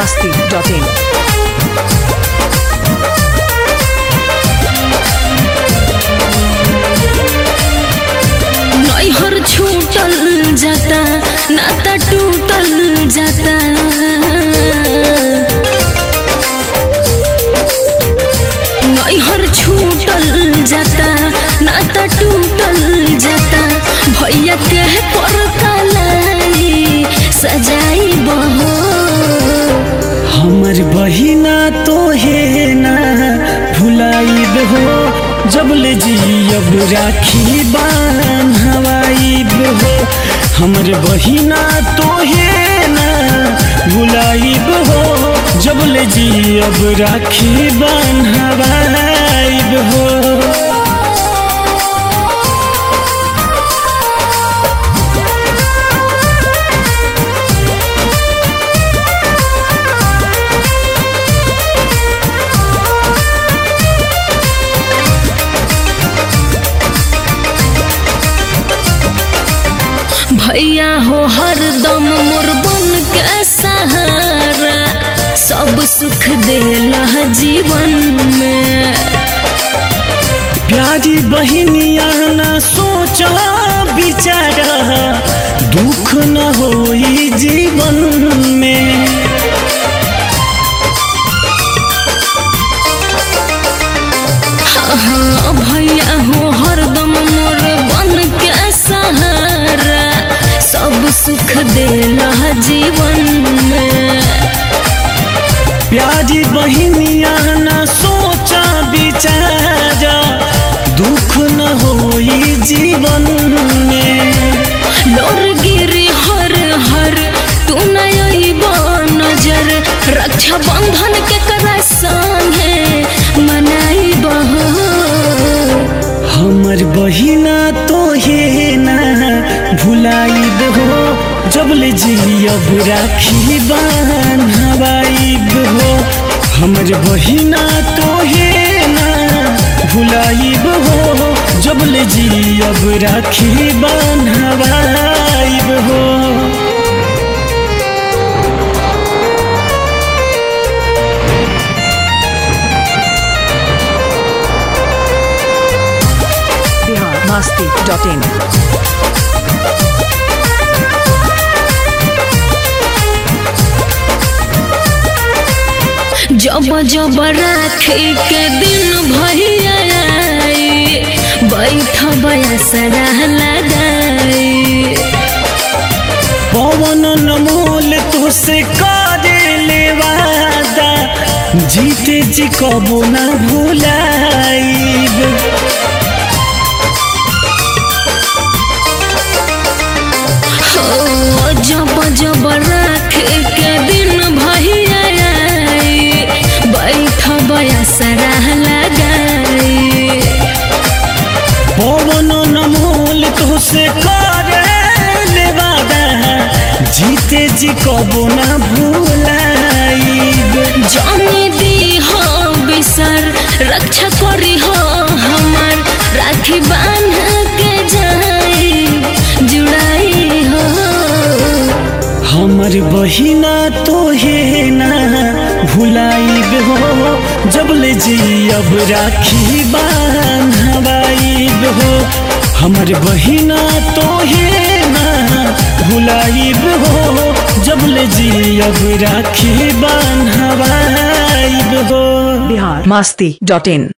masti.in. नैहर छूटल जाता नाता टूटल जाता नैहर छूटल जाता नाता टूटल जाता भैया के परकालाई सजाई बहो हमर बहिना तो है ना भुलाइब हो जबले जियब राखी बान्हवाइब हो। हमर बहिना तो है ना भुलाइब हो जबले जियब राखी बान्हवाइब हो। भैया हो हरदम मोर बन के सहारा सब सुख देला जीवन में। प्यारी बहिनिया ना सोचा बिचारा दुख न होई जीवन में। हाँ भैया हो हरदम मोर बन के सहारा सब सुख देला जीवन में। प्यारी बहिनिया ना सोचा बिचारा दुख न होई जीवन में। लोर गिरी हर हर तू नयबो नजर रक्षा बंधन के करा संगे मनाई बहो। हमर बहिना तो है ना भुलाइब हो जबले जियब राखी बान्हवाइब हो। हमर बहिना तो है ना भुलाइब हो जबले जियब राखी बान्हवाइब हो। masti.in. जब जब राखे के दिन भैया आई बैठ बयसरा लगाई। पवन नमोल तुसे करे ले वादा जीते जी कबो न भुलाइब। जब जब राखे के दिन भैया आई बैठ बयसरा लगाई। पवन नमोल तुसे करे ले वादा जीते जी कबो न भुलाइब। जानी दी हो बिसर रक्षा करी हो हमार राखी बांध के जाई जुड़ाई हो। हमर बहिना तो है ना भुलाइब हो जबले जियब राखी बान्हवाइब हो। हमर बहिना तो है ना भुलाइब हो जबले जियब राखी बान्हवाइब हो। masti.in.